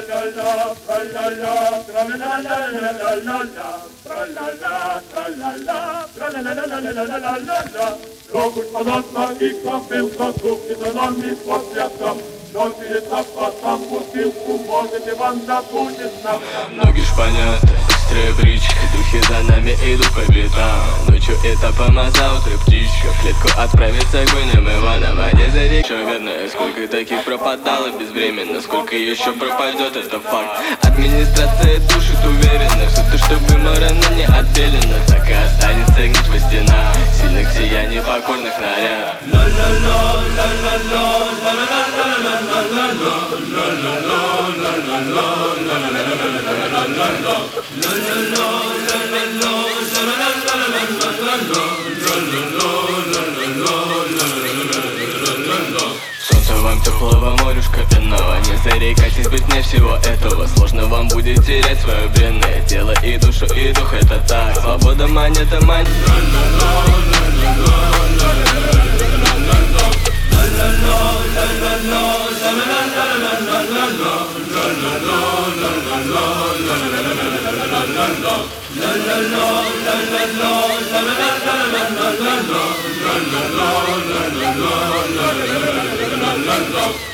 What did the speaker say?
Drogul pădata i capel ca sufletă la mișcat viața. Noi fie țapa tam пустил умозе те ванда будет нам. Ноги ж понятно, быстрее бричка, духи за нами идут по пятам. Ночью это помазал, ты птичка, в клетку отправится гоним Иванова. Не зари, что верно, сколько таких пропадало безвременно, сколько еще пропадет, это факт. Администрация душит уверенно, что то, что выморано, не отбелено, так и останется гнить во стенах сильных сияний покорных наряд. Солнце вам теплого морюшка пенного, не зарекайтесь быть вне всего этого. Сложно вам будет терять свое бренное тело и душу, и дух, это так. Свобода монета мать. La